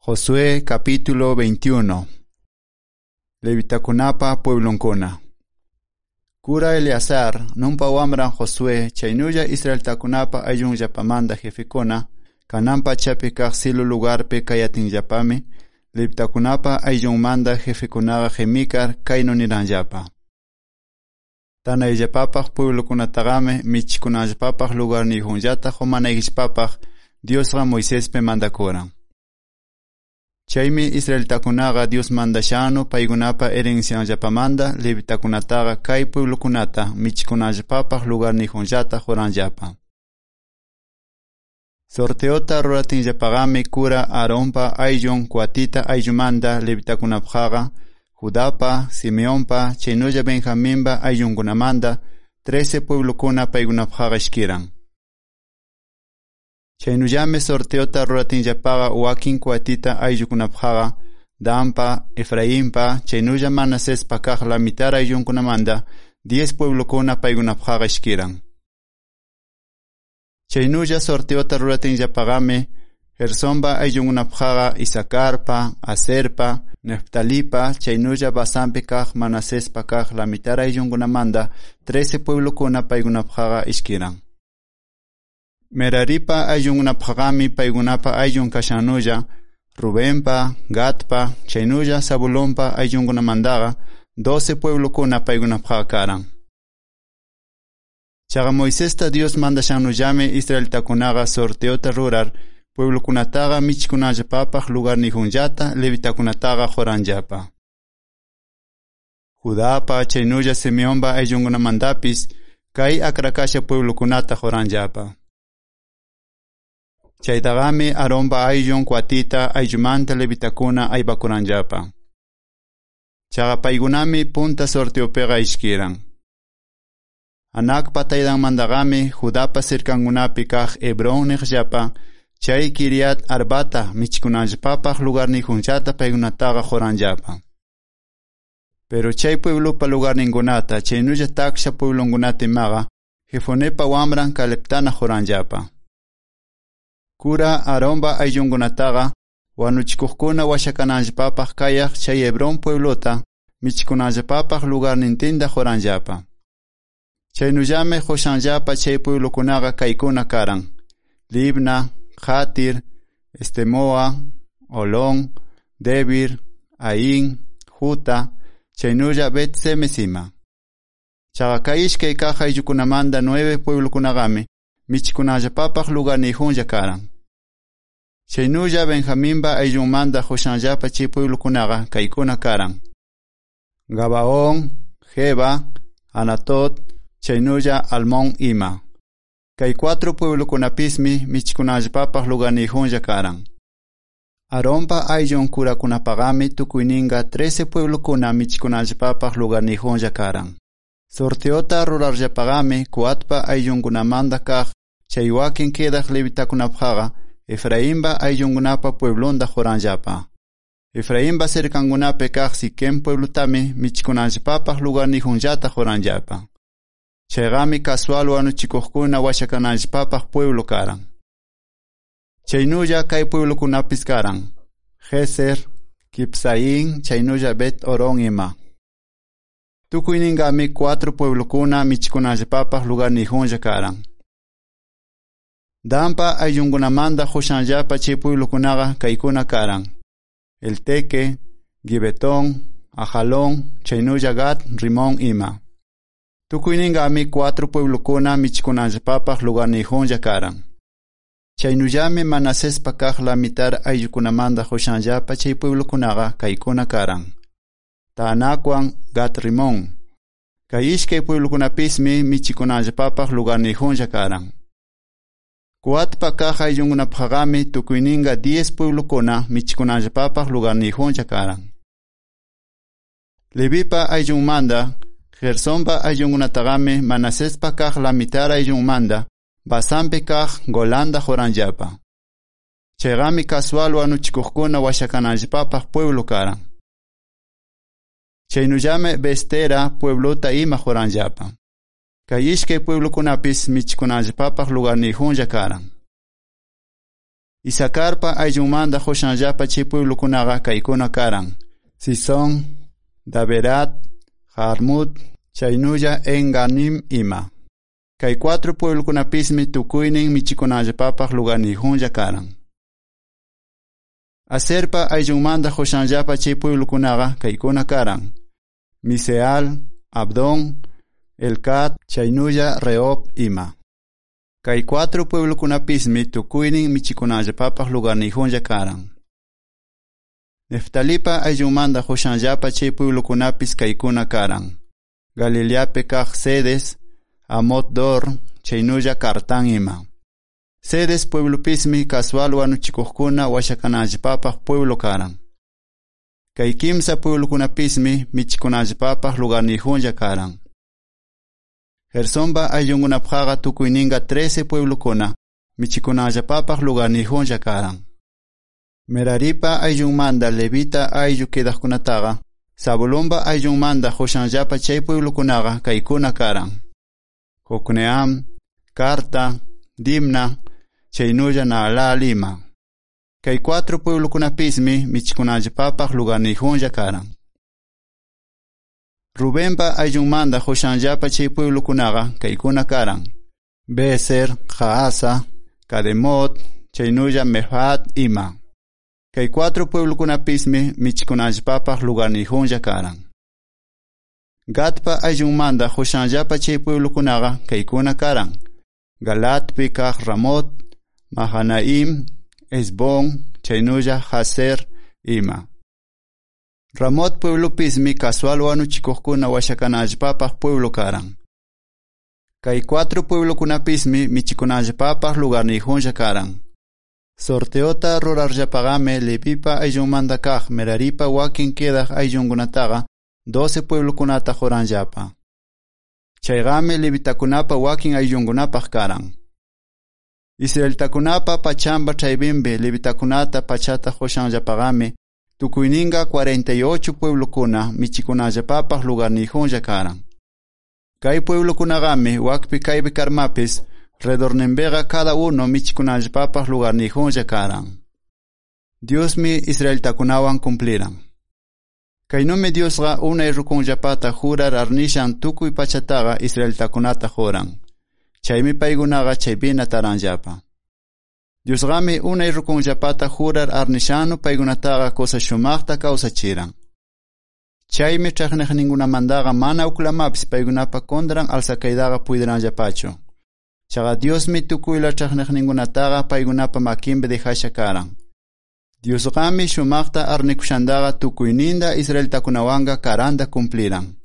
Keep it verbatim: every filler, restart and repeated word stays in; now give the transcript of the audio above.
Josué capítulo veintiuno. Levitakunapa pueblonkuna. Kura Eleazar, numpa wamran Josué, chaynulla Israel takunapa ayun yapamanda jefekuna, kanampa chapi kaq silu lugarpe kayatin yapami, levitakunapa ayun manda jefekunaga jemikar kayno niran yapa. Tanay yapapaq pueblokunatagame michikunallapapaq lugar nihunyata homanaygishpapaq Diosqa Moisespe mandakuran. Chaymi Israel takunaga Dios mandashano paygunapa herencianllapamanda levitakunataga kay pueblokunata michikunallapapaq lugar nihunyata joranllapa. Sorteota ruratinllapagami kura Aronpa ayllun kuatita ayllumanda levitakunapaqqa Judapa, Simeonpa, chaynulla Benjaminpa ayllunkunamanda trece pueblokuna paykunapaqqa ishkiran. Chaynullami sorteota ruratinllapaqa wakin kuatita ayllukunapaqqa Danpa, Efraínpa, chaynulla Manasespa kaq la mitad ayllunkunamanda diez pueblokuna paykunapaqqa ishkiran. Chaynulla sorteota ruratinllapaqami Gersonpa ayllunkunapaqqa Isacarpa, Aserpa, Neftalipa, chaynulla Basanpi kaq Manasespa kaq la mitad ayllunkunamanda trece pueblokuna paykunapaqqa ishkiran. Meraripa ayllunkunapaqami paykunapa ayllun kashannulla Rubenpa, Gadpa, chaynulla Zabulonpa ayllunkunamandaqa doce pueblokuna paykunapaqqa karan. Chaqa Moisesta Dios mandashannullami Israel takunaqa sorteota rurar pueblokunataqa michikunallapapaq lugar nihunyata levitakunataqa joranllapa. Judapa, chaynulla Simeonpa ayllunkunamandapis kay akrakasha pueblokunata joranllapa. Chaytaqami Aronpa ayllun kuatita ayllumanta levitakuna aypakuranllapa. Chaqa paykunami punta sorteopiqa ishkiran. Anakpa taytanmantaqami Judapa cercankunapi kaq Hebrón niqllapa chay Kiriat Arbata michikunallapapaq lugar nihunchata paykunataqa joranllapa. Pero chay pueblopa lugar ninkunata chaynulla taksha pueblonkunatimaqa Jefonepa wamran Calebtana joranllapa. Kura Aronpa ayllunkunataqa wanuchikuqkuna washakananllapapaq kayaq chay Hebrón pueblota michikunallapapaq lugar nintinta joranllapa. Chaynullami qushanllapa chay pueblokunaqa kaykuna karan: Libna, Jatir, Estemoa, Olón, Debir, Ain, Juta, chaynulla Bet-semesima. Chaqa kay ishkay kaq ayllukunamanda nueve pueblokunaqami michikunallapapaq lugar nihunya karan. Chaynulla Benjaminpa ayllunmanda qushanllapa chay pueblokunaqa kaykuna karan: Gabaón, Geba, Anatot, chaynulla Almón ima. Kay cuatro pueblokunapismi michikunallapapaq lugar nihunya karan. Aronpa ayllun kurakunapaqami tukuyninqa trece pueblokuna michikunallapapaq lugar nihunya karan. Sorteota rurarllapaqami Coatpa ayllunkunamanda kaq chay wakin kedaq levitakunapaqqa Efraínpa ayllunkunapa pueblonta joranllapa. Efraínpa cercankunapi kaq Siquem pueblotami michikunallapapaq lugar nihunllata joranllapa. Chaygami casual wanuchikuqkuna washakanallapapaq pueblo karan. Chaynulla kay pueblokunapis karan: Geser, Kipsaín, chaynulla Bet-orón ima. Tukuyningami cuatro pueblokuna michikunallapapaq lugar nihunya karan. Danpa ayllunkunamanda qushanllapa chay pueblokunaqa kaykuna karan: Elteque, Gibetón, Ajalón, chaynulla Gat, Rimón ima. Tukuyningami cuatro pueblokuna michikunallapapaq lugar nihunya karan. Chaynullami Manasespa kaq la mitad ayllukunamanda qushanllapa chay pueblokunaqa kaykuna karan: Taanacuan, Gat Rimón. Kay ishkay pueblokunapismi michikunallapapaq lugar nihunya karan. Coatpa kaq ayllunkunapaqmi tukuyninqa diez pueblokuna michikunallapapaq lugar nihunya karan. Levipa ayllunmanda Gersonpa ayllunkunataqami Manasespa kaq la mitad ayllunmanda Basanpi kaq Golanda joranllapa. Chaygami casual wanuchikuqkuna washakanallapapaq pueblo karan. Chaynullami Bestera pueblota ima joranllapa. Kay ishkay pueblokunapis michikunallapapaq lugar nihunya karan. Isacarpa ayllunmanta qushanllapa chay pueblokunaqa kaykuna karan: Sison, Daberat, Jarmut, chaynulla En-Ganim ima. Kay cuatro pueblokunapismi tukuynin michikunallapapaq lugarniyjunlla karan. Aserpa ayllunmanta qushanllapa chay pueblokunaqa kaykuna karan: Miseal, Abdon, Elcat, chaynulla Rehob ima. Kay cuatro pueblokunapismi tukuynin michikunallapapaq lugarniyjunlla karan. Neftalipa ayllunmanta qushanllapa chay pueblokunapis kaykuna karan: Galileapi kaq Sedes, Amot Dor, chaynulla Cartan ima. Sedes pueblopismi casual wanuchikuqkuna washakanallapapaq pueblo karan. Kay kimsa pueblokunapismi michikunallapapaq lugarniyjunlla karan. Gersonpa ayllunkunapaqqa tukuyninqa trece pueblokuna michikunallapapaq lugarniyjunlla karan. Meraripa ayllunmanta Levita ayllu kedaqkunataqa Zabulonpa ayllunmanta qushanllapa chay pueblokunaqa kaykuna karan: Jocneam, Carta, Dimna, chaynulla Naalal ima. Kay cuatro pueblokunapismi michikunallapapaq lugarniyjunlla karan. Rubenpa ayllunmanta qushanllapa chay pueblokunaqa kaykuna karan: Beser, Jaasa, Kademot, chaynulla Mehat ima. Kay cuatro pueblokunapismi michikunallapapaq lugarniyjunlla karan. Gadpa ayllunmanta qushanllapa chay pueblokunaqa kaykuna karan: Galatpi kaq Ramot, Mahanaim, Esbon, chaynulla Haser ima. Ramot pueblopismi casual wanuchikuqkuna washakanallapapaq pueblo karan. Kay cuatro pueblokunapismi michikunallapapaq lugarniyjunlla karan. Sorteota rurarllapaqami Levipa ayllunmanta kaq Meraripa wakin kedaq ayllunkunataqa doce pueblokunata qoranllapa. Chayqami Levitakunapa wakin ayllunkunapaq karan. Israeltakunapa pachanpa chaypinpi Levitakunata pachata qushanllapaqami tukuyninqa cuarenta y ocho pueblokuna michikunallapapaq lugarniyjunlla karan. Kay pueblokunaqami wakpi kaypi karmapis redornenbeqa cada uno michikunallapapaq lugarniyjunlla karan. Diosmi Israeltakunawan cumpliran. Kaynumi Diosqa unay rukunllapata jurar arnishan tukuy pachataqa Israeltakunata juran. Chaymi paykunaqa chaypina taranllapa. Diosqami unay rukunllapata jurar arnishanu paykunataqa cosa shumaqta kawsachiran. Chaymi chaqniqninkunamantaqa mana uklamapis paykunapa contran alsakaydaqa puydiranllapachu. Chaqa Diosmi tukuyla chaqniqninkunataqa paykunapa makinpi dejasha karan. Diosqami shumaqta arnikushantaqa tukuyninta Israeltakunawanqa karanta cumpliran.